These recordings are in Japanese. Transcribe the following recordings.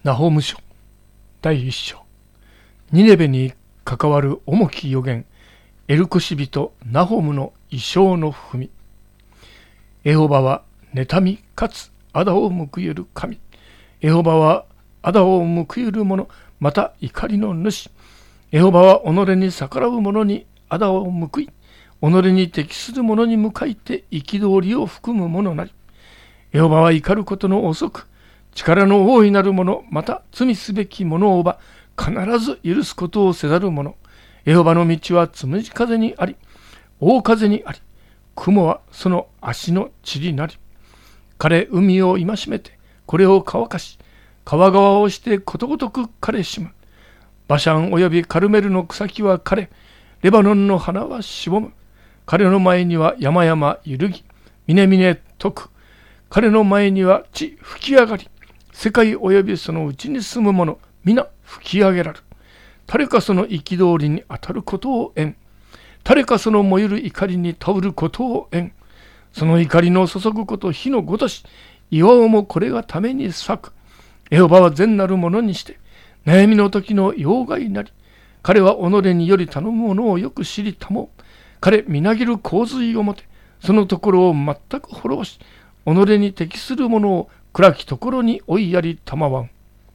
ナホーム書第一章。ニネベに関わる重き予言、エルコシ人ナホムの異象の踏み。エホバは妬みかつ仇を報いる神。エホバは仇を報いる者、また怒りの主。エホバは己に逆らう者に仇を報い、己に適する者に向かいて憤りを含む者なり。エホバは怒ることの遅く、力の大いなる者、また罪すべき者をば必ず許すことをせざる者。エホバの道はつむじ風にあり、大風にあり、雲はその足の塵なり。彼海を戒めて、これを乾かし、川側をしてことごとく枯れしむ。バシャンおよびカルメルの草木は枯れ、レバノンの花はしぼむ。彼の前には山々揺るぎ、峰々解く。彼の前には地吹き上がり、世界およびそのうちに住む者、皆吹き上げられる。誰かその憤りに当たることを得ん。誰かその燃ゆる怒りにたうることを得ん。その怒りの注ぐこと火のごとし、岩尾もこれがために咲く。エホバは善なる者にして、悩みの時の要害なり。彼は己により頼む者をよく知りたもう。彼みなぎる洪水をもて、そのところを全く滅ぼし、己に適する者を暗きところに追いやりたまわん。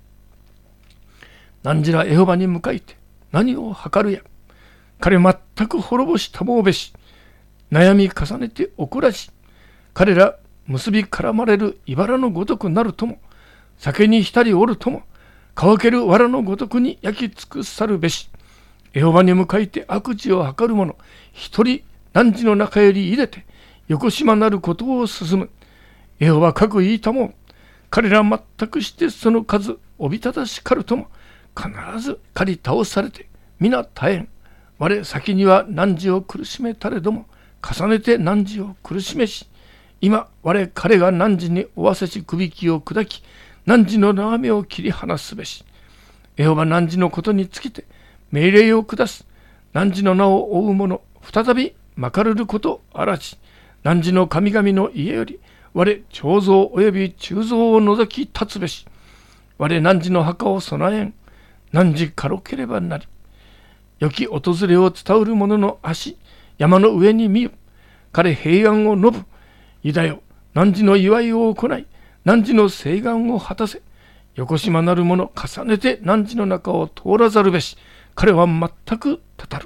何時らエホバに向かいて何を図るや。彼全く滅ぼしたもうべし。悩み重ねて怒らし。彼ら結び絡まれる茨のごとくなるとも、酒に浸りおるとも、乾ける藁のごとくに焼き尽くさるべし。エホバに向かいて悪事を図る者、一人汝の中より入れて、横島なることを進む。エホバかく言いたもう。彼ら全くしてその数、おびただしかるとも、必ず狩り倒されて、皆絶えん。我先には汝を苦しめたれども、重ねて汝を苦しめし、今我彼が汝に負わせしくびきを砕き、汝の眺めを切り離すべし。エホバ汝のことにつきて命令を下す。汝の名を追う者、再びまかれることあらし。汝の神々の家より、我彫像および鋳造を除き立つべし。我汝の墓を備えん。汝軽ければなり。良き訪れを伝うる者の足、山の上に見よ。彼平安を述ぶ。ユダよ、汝の祝いを行い、汝の誓願を果たせ。横島なる者、重ねて汝の中を通らざるべし。彼は全くたたる。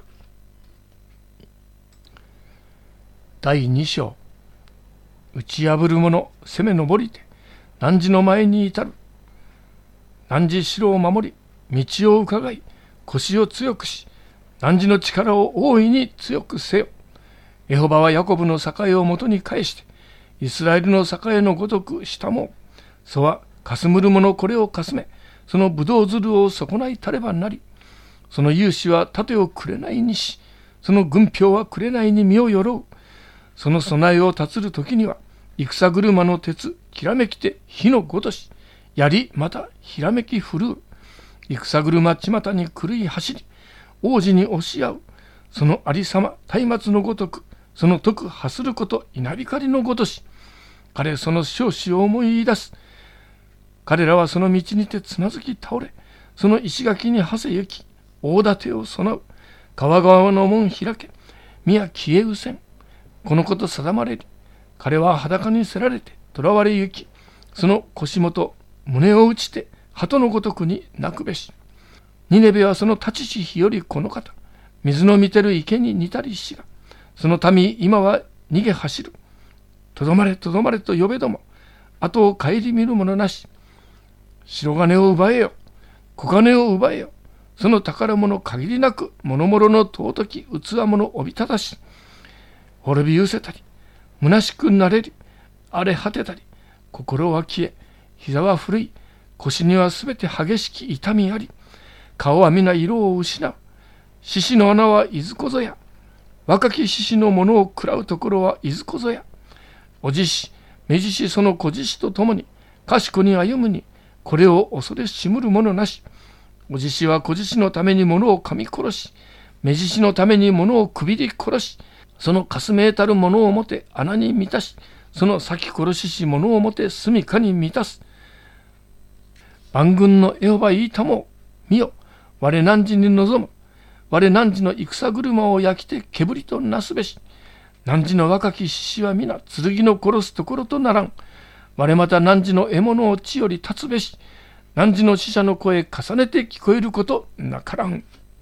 第2章。打ち破る者、攻め上りて、汝の前に至る。汝城を守り、道を伺い、腰を強くし、汝の力を大いに強くせよ。エホバはヤコブの栄を元に返して、イスラエルの栄のごとくしたもう。そはかすむる者これをかすめ、そのぶどうづるを損ないたればなり。その勇士は盾をくれないにし、その軍兵はくれないに身をよろう。その備えを立つる時には、戦車の鉄、きらめきて火のごとし、槍またひらめき振るう。戦車巷に狂い走り、王子に押し合う。そのありさま、松明のごとく、その徳発すること、稲光のごとし。彼その少子を思い出す。彼らはその道にてつまずき倒れ、その石垣にはせ行き、大盾を備う。川側の門開け、宮消えうせん。このこと定まれり。彼は裸にせられて囚われ行き、その腰元、胸を打ちて、鳩のごとくに泣くべし。ニネベはその立ちし日よりこの方、水の満てる池に似たりしが、その民今は逃げ走る。とどまれとどまれと呼べども、後を顧みる者なし。白金を奪えよ、小金を奪えよ。その宝物限りなく、諸々の尊き器物おびただし、滅び失せたり、虚しくなれり、荒れ果てたり、心は消え、膝は古い、腰にはすべて激しき痛みあり、顔は皆色を失う。獅子の穴はいずこぞや。若き獅子のものを食らうところはいずこぞや。おじし、目獅子その小獅子とともに、賢に歩むに、これを恐れしむる者なし。お獅子は小獅子のために物を噛み殺し、目獅子のために物をくびり殺し、そのかすめたるものをもて穴に満たし、その咲き殺ししものをもて住みかに満たす。 万軍のエホバ言いたもう、見よ、我汝に望む。我汝の戦車を焼きて煙となすべし。汝の若き獅子は皆剣の殺すところとならん。我また汝の獲物を地より立つべし。汝の死者の声重ねて聞こえることなからん。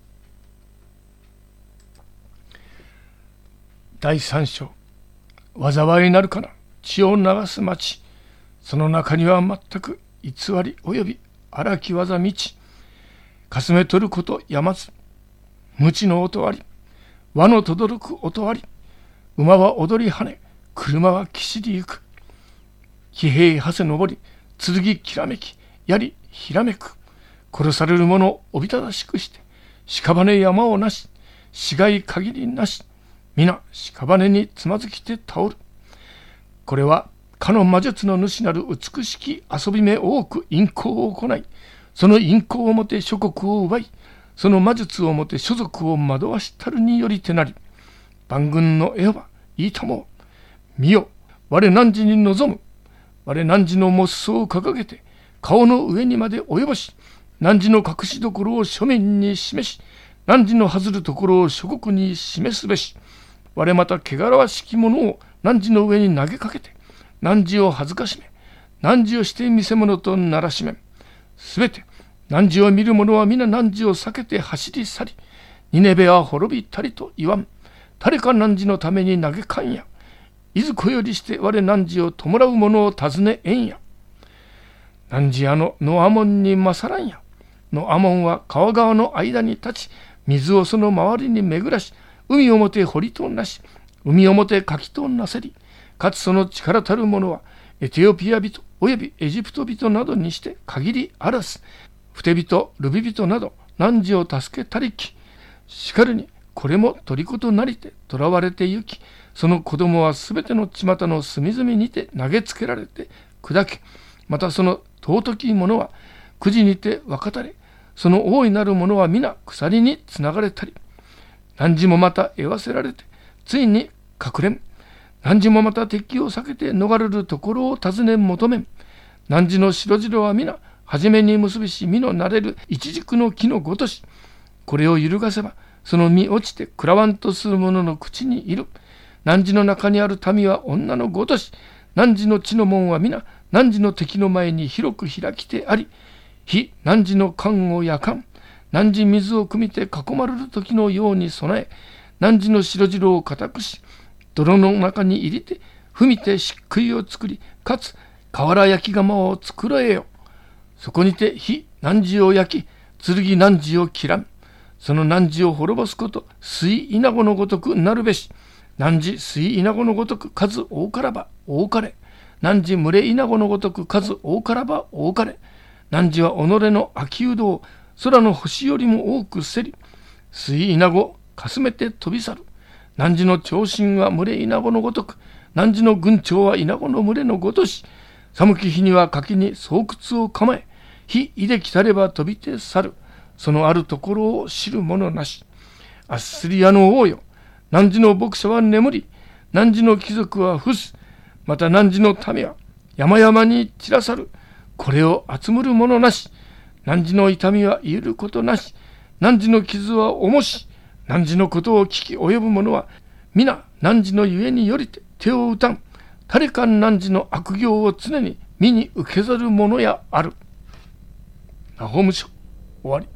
第三章。災いなるかな血を流す町。その中には全く偽りおよび荒き技道。かすめ取ることやまず。鞭の音あり。輪のとどろく音あり。馬は踊り跳ね、車は岸りゆく。騎兵はせ登り、剣きらめき、槍ひらめく。殺される者をおびただしくして、屍山をなし、死骸限りなし。皆屍につまずきて倒る。これはかの魔術の主なる美しき遊び目多く淫行を行い、その淫行をもて諸国を奪い、その魔術をもて所属を惑わしたるによりてなり、万軍のエホバ言いたもう、見よ、我汝に望む。我汝のもっそを掲げて顔の上にまで及ぼし、汝の隠しどころを庶民に示し、汝の外るところを諸国に示すべし。我また汚らわしきものを汝の上に投げかけて、汝を恥ずかしめ、汝をして見せ物とならしめ。すべて汝を見る者は皆汝を避けて走り去り、ニネベは滅びたりと言わん。誰か汝のために嘆かんや。いずこよりして我汝を弔う者を尋ねえんや。汝ノアモンに勝らんや。ノアモンは川側の間に立ち、水をその周りに巡らし、海をもて堀となし、海をもて柿となせり、かつその力たる者はエテオピア人およびエジプト人などにして限りあらず、ふて人ルビ人など汝を助けたりき、しかるにこれも虜となりて囚われてゆき、その子供はすべての巷の隅々にて投げつけられて砕け、またその尊き者はくじにて分かたれ、その大いなる者は皆鎖につながれたり、汝もまた得わせられてついに隠れん。汝もまた敵を避けて逃れるところを尋ね求めん。汝の白白は皆初めに結びし実のなれるイチジクの木のごとし、これを揺るがせばその実落ちて食らわんとする者の口にいる。汝の中にある民は女のごとし、汝の地の門は皆汝の敵の前に広く開きてあり、火汝の缶を焼かん。汝水を汲みて囲まれる時のように備え、汝の白白を固くし、泥の中に入れて踏みて漆喰を作り、かつ瓦焼き窯を作らえよ。そこにて火汝を焼き、剣汝を切らん。その汝を滅ぼすこと、水稲子のごとくなるべし。汝水稲子のごとく数多からば多かれ。汝群れ稲子のごとく数多からば多かれ。汝は己の秋うどを空の星よりも多くせり、水稲子かすめて飛び去る。汝の長身は群れ稲子のごとく、汝の軍長は稲子の群れのごとし、寒き日には柿に巣窟を構え、日いできたれば飛びて去る。そのあるところを知る者なし。アッスリアの王よ、汝の牧者は眠り、汝の貴族は伏す。また汝の民は山々に散らさる。これを集むる者なし。汝の痛みは癒ることなし。汝の傷は重し。汝のことを聞き及ぶ者は皆汝のゆえによりて手を打たん。誰か汝の悪行を常に身に受けざる者やある。ナホム書終わり。